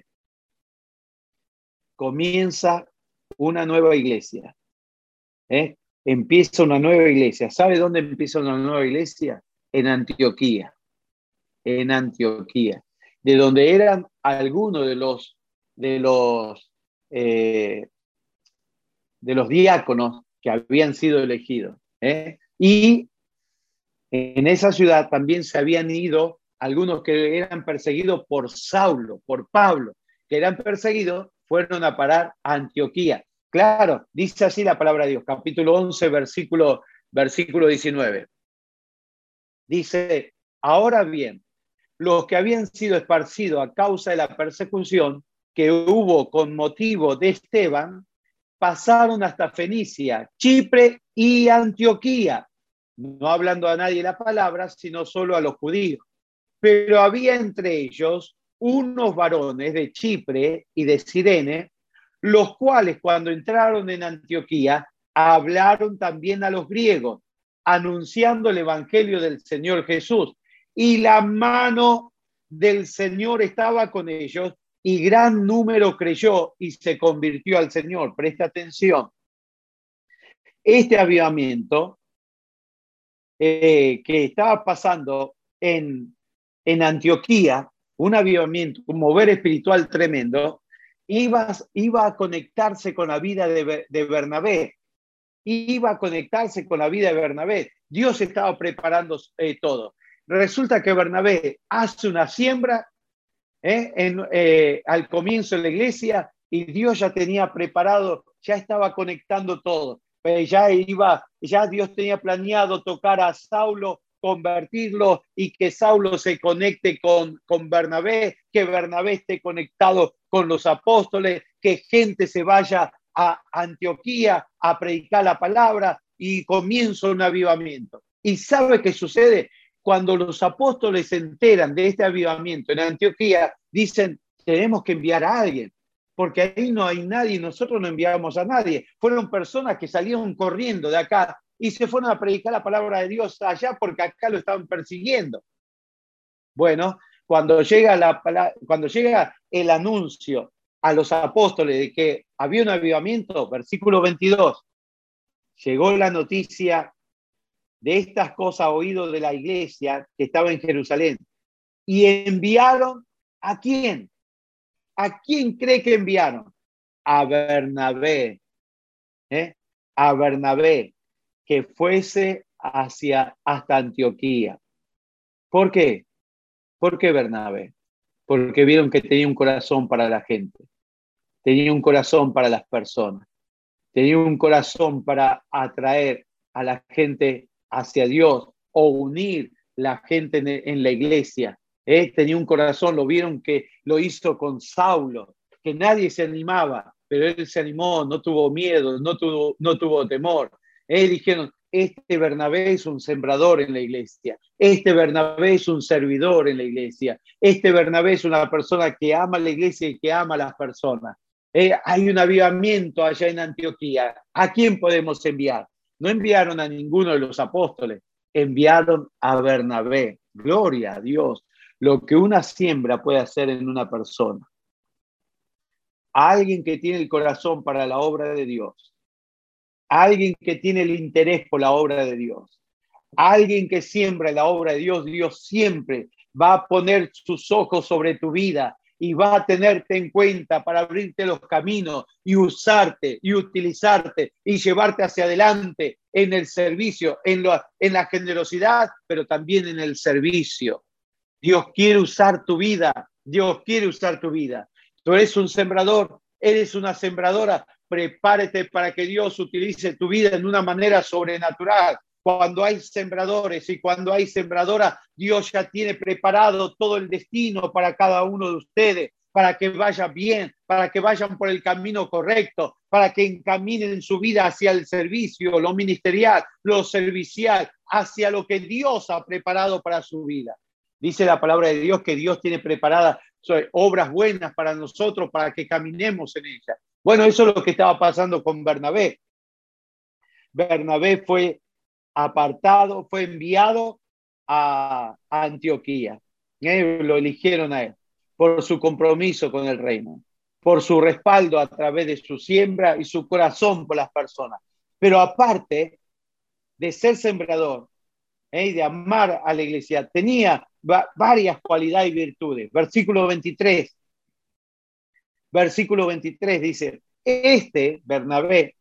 comienza una nueva iglesia. Empieza una nueva iglesia. ¿Sabe dónde empieza una nueva iglesia? En Antioquía. En Antioquía, de donde eran algunos de los diáconos que habían sido elegidos. Y en esa ciudad también se habían ido algunos que eran perseguidos por Saulo, por Pablo, que eran perseguidos, fueron a parar a Antioquía. Claro, dice así la palabra de Dios, capítulo 11, versículo 19. Dice, ahora bien, los que habían sido esparcidos a causa de la persecución que hubo con motivo de Esteban, pasaron hasta Fenicia, Chipre y Antioquía, no hablando a nadie la palabra, sino solo a los judíos. Pero había entre ellos unos varones de Chipre y de Cirene, los cuales cuando entraron en Antioquía, hablaron también a los griegos, anunciando el evangelio del Señor Jesús. Y la mano del Señor estaba con ellos, y gran número creyó y se convirtió al Señor. Presta atención. Este avivamiento que estaba pasando en Antioquía, un avivamiento, un mover espiritual tremendo, iba a conectarse con la vida de Bernabé. Iba a conectarse con la vida de Bernabé. Dios estaba preparando todo. Resulta que Bernabé hace una siembra al comienzo de la iglesia y Dios ya tenía preparado, ya estaba conectando todo. Ya Dios tenía planeado tocar a Saulo, convertirlo y que Saulo se conecte con Bernabé, que Bernabé esté conectado con los apóstoles, que gente se vaya a Antioquía a predicar la palabra y comienza un avivamiento. ¿Y sabe qué sucede? Cuando los apóstoles se enteran de este avivamiento en Antioquía, dicen, tenemos que enviar a alguien, porque ahí no hay nadie, nosotros no enviamos a nadie. Fueron personas que salieron corriendo de acá y se fueron a predicar la palabra de Dios allá porque acá lo estaban persiguiendo. Bueno, cuando llega el anuncio a los apóstoles de que había un avivamiento, versículo 22, llegó la noticia de estas cosas oído de la iglesia que estaba en Jerusalén. Y enviaron ¿a quién? ¿A quién cree que enviaron? A Bernabé. A Bernabé, que fuese hasta Antioquía. ¿Por qué? ¿Por qué Bernabé? Porque vieron que tenía un corazón para la gente. Tenía un corazón para las personas. Tenía un corazón para atraer a la gente hacia Dios o unir la gente en la iglesia. Tenía un corazón, lo vieron que lo hizo con Saulo, que nadie se animaba, pero él se animó, no tuvo miedo, no tuvo temor. Dijeron, este Bernabé es un sembrador en la iglesia, este Bernabé es un servidor en la iglesia, este Bernabé es una persona que ama la iglesia y que ama a las personas. Hay un avivamiento allá en Antioquía. ¿A quién podemos enviar? No enviaron a ninguno de los apóstoles, enviaron a Bernabé. Gloria a Dios. Lo que una siembra puede hacer en una persona. Alguien que tiene el corazón para la obra de Dios. Alguien que tiene el interés por la obra de Dios. Alguien que siembra la obra de Dios. Dios siempre va a poner sus ojos sobre tu vida y va a tenerte en cuenta para abrirte los caminos y usarte y utilizarte y llevarte hacia adelante en el servicio, en la generosidad, pero también en el servicio. Dios quiere usar tu vida. Dios quiere usar tu vida. Tú eres un sembrador, eres una sembradora. Prepárate para que Dios utilice tu vida en una manera sobrenatural. Cuando hay sembradores y cuando hay sembradoras, Dios ya tiene preparado todo el destino para cada uno de ustedes, para que vaya bien, para que vayan por el camino correcto, para que encaminen su vida hacia el servicio, lo ministerial, lo servicial, hacia lo que Dios ha preparado para su vida. Dice la palabra de Dios que Dios tiene preparadas obras buenas para nosotros, para que caminemos en ellas. Bueno, eso es lo que estaba pasando con Bernabé. Bernabé fue apartado, fue enviado a Antioquía. Lo eligieron a él por su compromiso con el reino, por su respaldo a través de su siembra y su corazón por las personas. Pero aparte de ser sembrador, de amar a la iglesia, tenía varias cualidades y virtudes. Versículo 23 dice, Bernabé,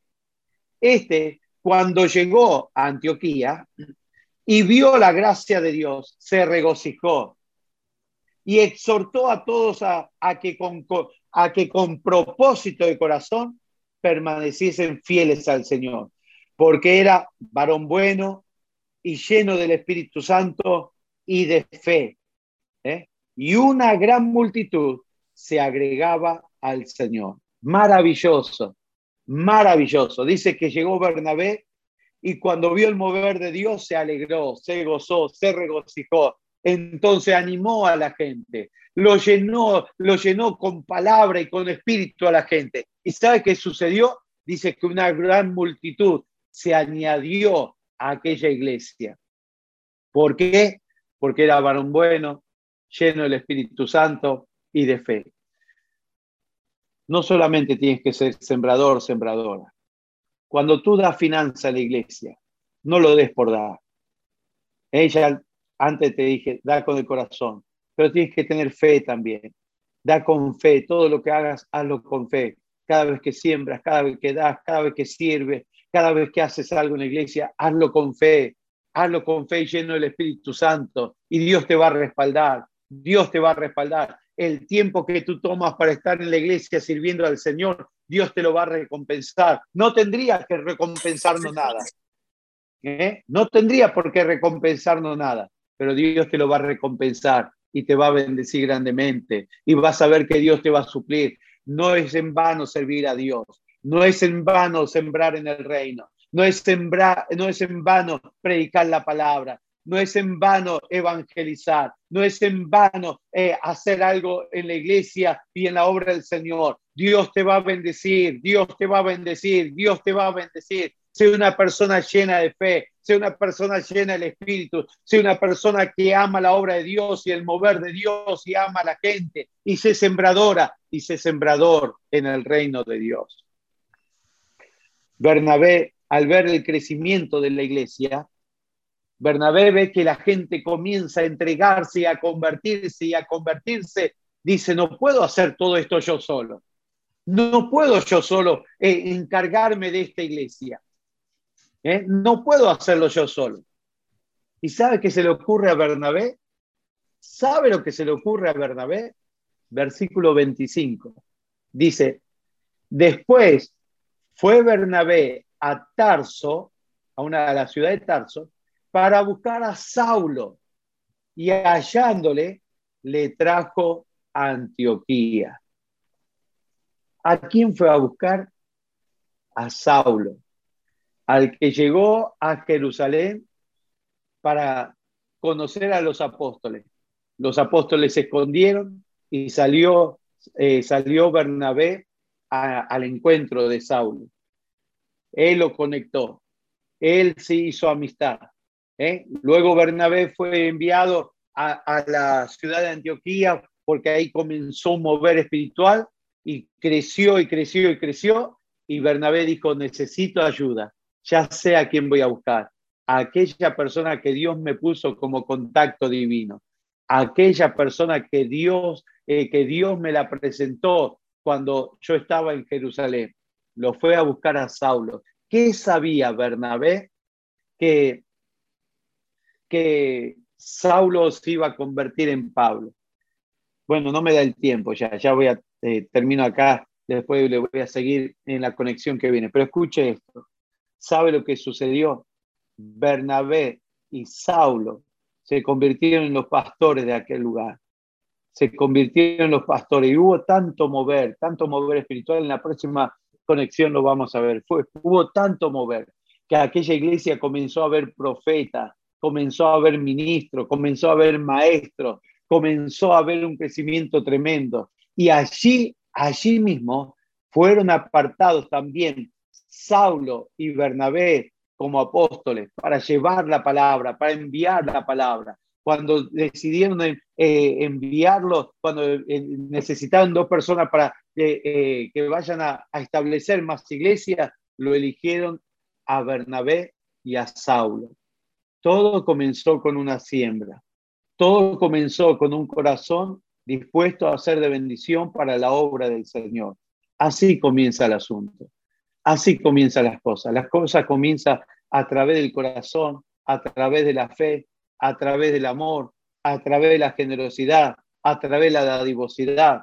cuando llegó a Antioquía y vio la gracia de Dios, se regocijó y exhortó a todos a que con propósito de corazón permaneciesen fieles al Señor, porque era varón bueno y lleno del Espíritu Santo y de fe. Y una gran multitud se agregaba al Señor. Maravilloso, maravilloso. Dice que llegó Bernabé y cuando vio el mover de Dios se alegró, se gozó, se regocijó. Entonces animó a la gente, lo llenó con palabra y con espíritu a la gente. ¿Y sabe qué sucedió? Dice que una gran multitud se añadió a aquella iglesia. ¿Por qué? Porque era varón bueno, lleno del Espíritu Santo y de fe. No solamente tienes que ser sembrador, sembradora. Cuando tú das finanza a la iglesia, no lo des por dar. Ella, antes te dije, da con el corazón, pero tienes que tener fe también. Da con fe, todo lo que hagas, hazlo con fe. Cada vez que siembras, cada vez que das, cada vez que sirves, cada vez que haces algo en la iglesia, hazlo con fe lleno del Espíritu Santo y Dios te va a respaldar. Dios te va a respaldar. El tiempo que tú tomas para estar en la iglesia sirviendo al Señor, Dios te lo va a recompensar. No tendría que recompensarnos nada. No tendría por qué recompensarnos nada, pero Dios te lo va a recompensar y te va a bendecir grandemente y vas a ver que Dios te va a suplir. No es en vano servir a Dios, no es en vano sembrar en el reino, no es en vano predicar la palabra, no es en vano evangelizar, no es en vano hacer algo en la iglesia y en la obra del Señor. Dios te va a bendecir, Dios te va a bendecir, Dios te va a bendecir. Sé una persona llena de fe, sé una persona llena del Espíritu, sé una persona que ama la obra de Dios y el mover de Dios y ama a la gente y sé sembradora y sé sembrador en el reino de Dios. Bernabé, al ver el crecimiento de la iglesia, Bernabé ve que la gente comienza a entregarse y a convertirse, dice, no puedo hacer todo esto yo solo. No puedo yo solo encargarme de esta iglesia. No puedo hacerlo yo solo. ¿Y sabe qué se le ocurre a Bernabé? ¿Sabe lo que se le ocurre a Bernabé? Versículo 25. Dice, después fue Bernabé a Tarso, a la ciudad de Tarso, para buscar a Saulo y hallándole le trajo a Antioquía. ¿A quién fue a buscar? A Saulo, al que llegó a Jerusalén para conocer a los apóstoles. Los apóstoles se escondieron y salió Bernabé al encuentro de Saulo. Él lo conectó. él se hizo amistad. Luego Bernabé fue enviado a la ciudad de Antioquía porque ahí comenzó un mover espiritual y creció y creció y creció. Y Bernabé dijo, necesito ayuda, ya sé a quién voy a buscar, a aquella persona que Dios me puso como contacto divino, a aquella persona que Dios me la presentó cuando yo estaba en Jerusalén. Lo fue a buscar a Saulo. ¿Qué sabía Bernabé? Que Saulo se iba a convertir en Pablo. Bueno, no me da el tiempo ya voy a, termino acá, después le voy a seguir en la conexión que viene. Pero escuche esto, ¿sabe lo que sucedió? Bernabé y Saulo se convirtieron en los pastores de aquel lugar. Se convirtieron en los pastores y hubo tanto mover espiritual. En la próxima conexión lo vamos a ver. Hubo tanto mover que aquella iglesia comenzó a ver profetas, comenzó a ver ministros, comenzó a ver maestros, comenzó a haber un crecimiento tremendo. Y allí mismo fueron apartados también Saulo y Bernabé como apóstoles para llevar la palabra, para enviar la palabra. Cuando decidieron enviarlo, cuando necesitaban 2 personas para que vayan a establecer más iglesias, lo eligieron a Bernabé y a Saulo. Todo comenzó con una siembra. Todo comenzó con un corazón dispuesto a ser de bendición para la obra del Señor. Así comienza el asunto. Así comienzan las cosas. Las cosas comienzan a través del corazón, a través de la fe, a través del amor, a través de la generosidad, a través de la dadivosidad.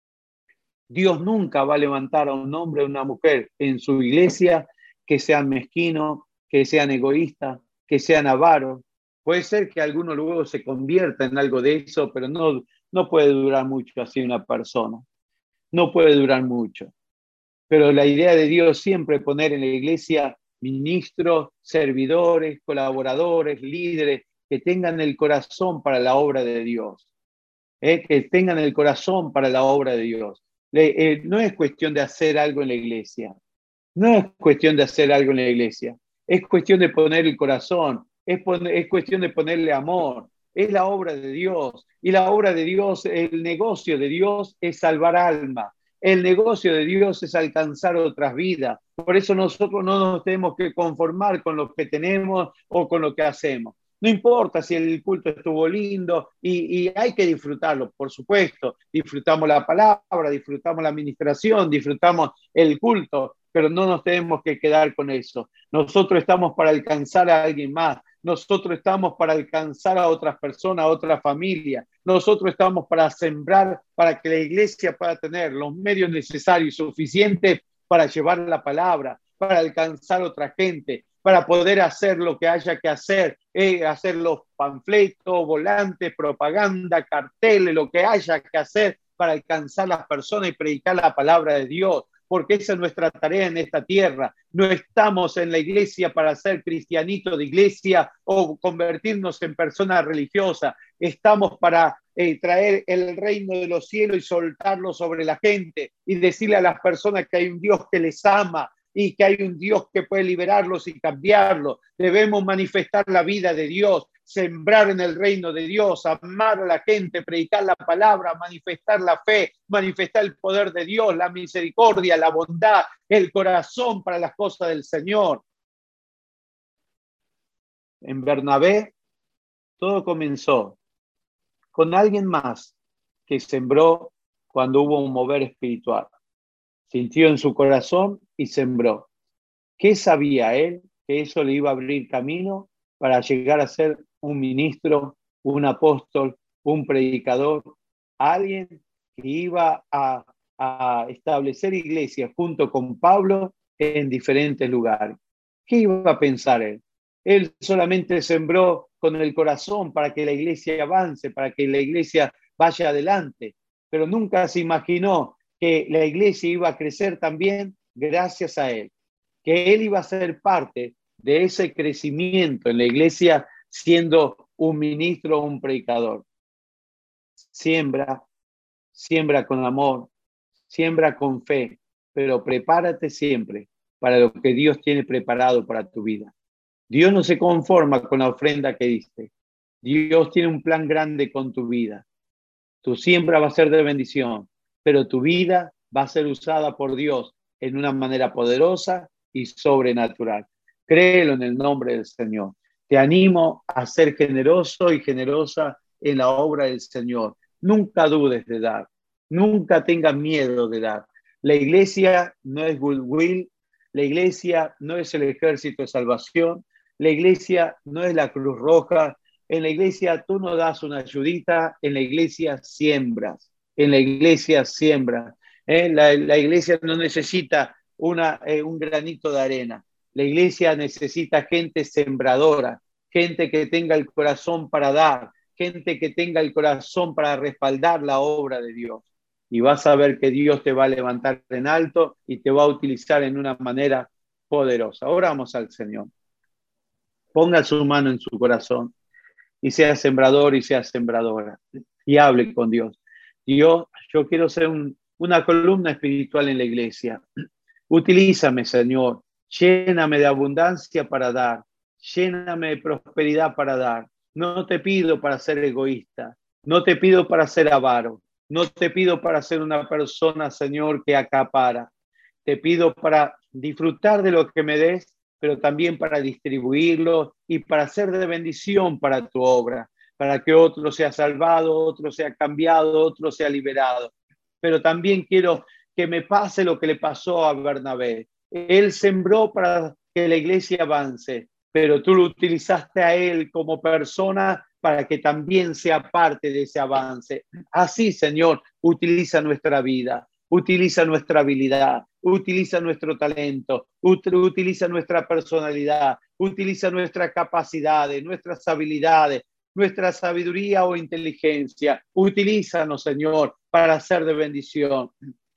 Dios nunca va a levantar a un hombre o una mujer en su iglesia que sean mezquinos, que sean egoístas, que sean avaros. Puede ser que alguno luego se convierta en algo de eso, pero no puede durar mucho así una persona. No puede durar mucho. Pero la idea de Dios siempre es poner en la iglesia ministros, servidores, colaboradores, líderes que tengan el corazón para la obra de Dios, que tengan el corazón para la obra de Dios. No es cuestión de hacer algo en la iglesia, no es cuestión de hacer algo en la iglesia, es cuestión de poner el corazón, es cuestión de ponerle amor, es la obra de Dios. Y la obra de Dios, el negocio de Dios es salvar almas. El negocio de Dios es alcanzar otras vidas. Por eso nosotros no nos tenemos que conformar con lo que tenemos o con lo que hacemos. No importa si el culto estuvo lindo y hay que disfrutarlo, por supuesto. Disfrutamos la palabra, disfrutamos la administración, disfrutamos el culto, pero no nos tenemos que quedar con eso. Nosotros estamos para alcanzar a alguien más. Nosotros estamos para alcanzar a otras personas, a otras familias. Nosotros estamos para sembrar, para que la iglesia pueda tener los medios necesarios y suficientes para llevar la palabra, para alcanzar a otra gente, para poder hacer lo que haya que hacer los panfletos, volantes, propaganda, carteles, lo que haya que hacer para alcanzar a las personas y predicar la palabra de Dios, porque esa es nuestra tarea en esta tierra. No estamos en la iglesia para ser cristianitos de iglesia o convertirnos en personas religiosas. Estamos para traer el reino de los cielos y soltarlo sobre la gente y decirle a las personas que hay un Dios que les ama y que hay un Dios que puede liberarlos y cambiarlos. Debemos manifestar la vida de Dios, sembrar en el reino de Dios, amar a la gente, predicar la palabra, manifestar la fe, manifestar el poder de Dios, la misericordia, la bondad, el corazón para las cosas del Señor. En Bernabé todo comenzó con alguien más que sembró cuando hubo un mover espiritual. Sintió en su corazón y sembró. ¿Qué sabía él? Que eso le iba a abrir camino para llegar a ser un ministro, un apóstol, un predicador, alguien que iba a establecer iglesias junto con Pablo en diferentes lugares. ¿Qué iba a pensar él? Él solamente sembró con el corazón para que la iglesia avance, para que la iglesia vaya adelante, pero nunca se imaginó que la iglesia iba a crecer también gracias a él, que él iba a ser parte de ese crecimiento en la iglesia siendo un ministro o un predicador. Siembra, siembra con amor, siembra con fe, pero prepárate siempre para lo que Dios tiene preparado para tu vida. Dios no se conforma con la ofrenda que diste. Dios tiene un plan grande con tu vida. Tu siembra va a ser de bendición, pero tu vida va a ser usada por Dios en una manera poderosa y sobrenatural. Créelo en el nombre del Señor. Te animo a ser generoso y generosa en la obra del Señor. Nunca dudes de dar. Nunca tengas miedo de dar. La iglesia no es Goodwill. La iglesia no es el Ejército de Salvación. La iglesia no es la Cruz Roja. En la iglesia tú no das una ayudita, en la iglesia siembras, en la iglesia siembras. La iglesia no necesita un granito de arena, la iglesia necesita gente sembradora, gente que tenga el corazón para dar, gente que tenga el corazón para respaldar la obra de Dios. Y vas a ver que Dios te va a levantar en alto y te va a utilizar en una manera poderosa. Oramos al Señor. Ponga su mano en su corazón y sea sembrador y sea sembradora y hable con Dios. Dios, yo quiero ser una columna espiritual en la iglesia. Utilízame, Señor. Lléname de abundancia para dar. Lléname de prosperidad para dar. No te pido para ser egoísta. No te pido para ser avaro. No te pido para ser una persona, Señor, que acapara. Te pido para disfrutar de lo que me des, pero también para distribuirlo y para ser de bendición para tu obra, para que otro sea salvado, otro sea cambiado, otro sea liberado. Pero también quiero que me pase lo que le pasó a Bernabé. Él sembró para que la iglesia avance, pero tú lo utilizaste a él como persona para que también sea parte de ese avance. Así, Señor, utiliza nuestra vida. Utiliza nuestra habilidad, utiliza nuestro talento, utiliza nuestra personalidad, utiliza nuestras capacidades, nuestras habilidades, nuestra sabiduría o inteligencia. Utilízanos, Señor, para ser de bendición.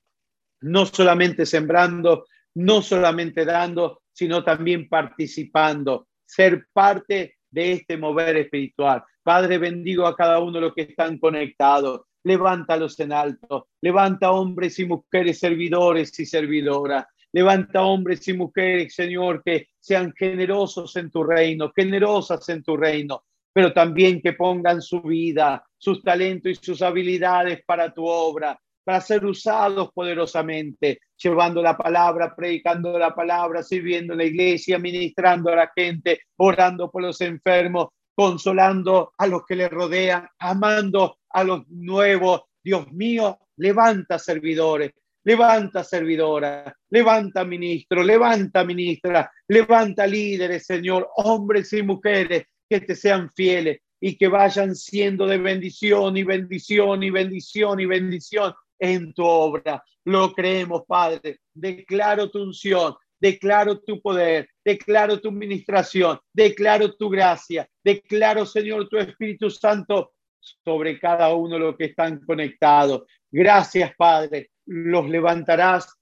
No solamente sembrando, no solamente dando, sino también participando, ser parte de este mover espiritual. Padre, bendigo a cada uno de los que están conectados. Levántalos en alto. Levanta hombres y mujeres, servidores y servidoras. Levanta hombres y mujeres, Señor, que sean generosos en tu reino, generosas en tu reino, pero también que pongan su vida, sus talentos y sus habilidades para tu obra, para ser usados poderosamente, llevando la palabra, predicando la palabra, sirviendo en la iglesia, ministrando a la gente, orando por los enfermos, consolando a los que le rodean, amando a los nuevos. Dios mío, levanta servidores, levanta servidoras, levanta ministros, levanta ministras, levanta líderes, Señor, hombres y mujeres que te sean fieles y que vayan siendo de bendición y bendición y bendición y bendición en tu obra. Lo creemos, Padre. Declaro tu unción, declaro tu poder, declaro tu administración, declaro tu gracia, declaro, Señor, tu Espíritu Santo sobre cada uno de los que están conectados. Gracias, Padre. Los levantarás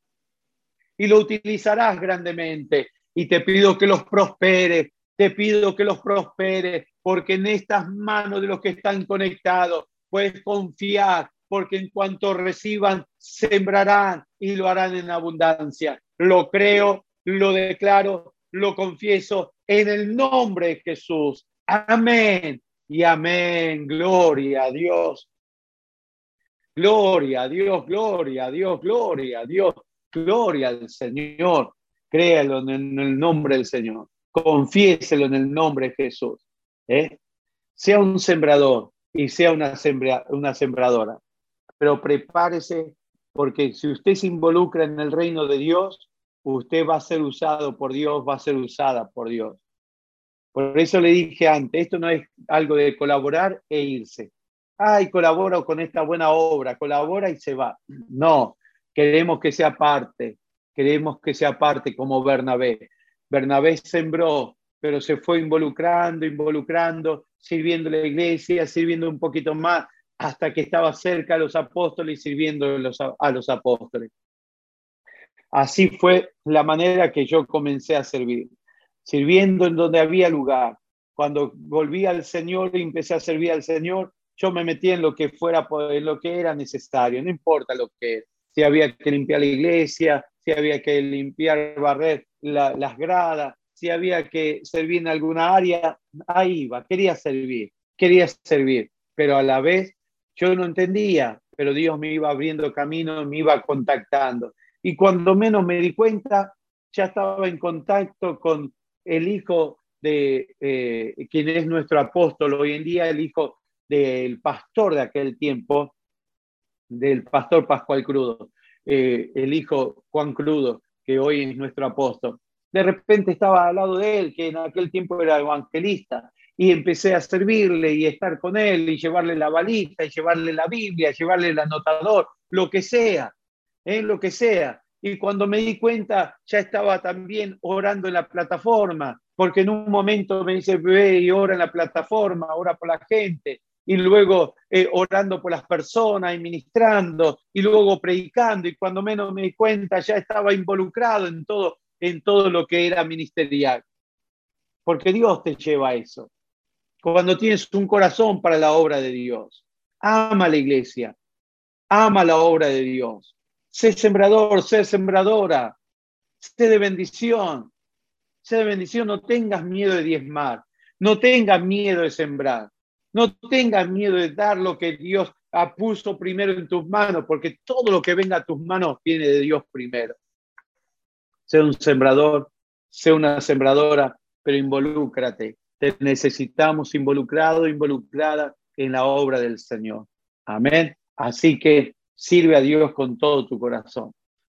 y lo utilizarás grandemente. Y te pido que los prosperes, te pido que los prosperes, porque en estas manos de los que están conectados puedes confiar, porque en cuanto reciban, sembrarán y lo harán en abundancia. Lo creo, lo declaro, lo confieso en el nombre de Jesús. Amén y amén. Gloria a Dios. Gloria a Dios, gloria a Dios, gloria a Dios, gloria al Señor. Créalo en el nombre del Señor. Confiéselo en el nombre de Jesús. Sea un sembrador y sea una sembradora. Pero prepárese, porque si usted se involucra en el reino de Dios, usted va a ser usado por Dios, va a ser usada por Dios. Por eso le dije antes, esto no es algo de colaborar e irse. Ay, colaboro con esta buena obra, colabora y se va. No, queremos que sea parte, queremos que sea parte como Bernabé. Bernabé sembró, pero se fue involucrando, sirviendo a la iglesia, sirviendo un poquito más, hasta que estaba cerca a los apóstoles y sirviendo a los apóstoles. Así fue la manera que yo comencé a servir, sirviendo en donde había lugar. Cuando volví al Señor y empecé a servir al Señor, yo me metí en lo que fuera, en lo que era necesario, no importa lo que era. Si había que limpiar la iglesia, si había que limpiar, barrer las gradas, si había que servir en alguna área, ahí iba, quería servir, pero a la vez yo no entendía, pero Dios me iba abriendo camino, me iba contactando. Y cuando menos me di cuenta, ya estaba en contacto con el hijo de quien es nuestro apóstol hoy en día, el hijo del pastor de aquel tiempo, del pastor Pascual Crudo, el hijo Juan Crudo, que hoy es nuestro apóstol. De repente estaba al lado de él, que en aquel tiempo era evangelista, y empecé a servirle y estar con él y llevarle la valija, y llevarle la Biblia, llevarle el anotador, lo que sea, lo que sea. Y cuando me di cuenta, ya estaba también orando en la plataforma, porque en un momento me dice, ve y ora en la plataforma, ora por la gente, y luego orando por las personas y ministrando, y luego predicando, y cuando menos me di cuenta ya estaba involucrado en todo lo que era ministerial. Porque Dios te lleva a eso. Cuando tienes un corazón para la obra de Dios, ama la iglesia, ama la obra de Dios. Sé sembrador, sé sembradora, sé de bendición, no tengas miedo de diezmar, no tengas miedo de sembrar, no tengas miedo de dar lo que Dios puso primero en tus manos, porque todo lo que venga a tus manos viene de Dios primero. Sé un sembrador, sé una sembradora, pero involúcrate. Te necesitamos involucrado, involucrada en la obra del Señor. Amén. Así que sirve a Dios con todo tu corazón.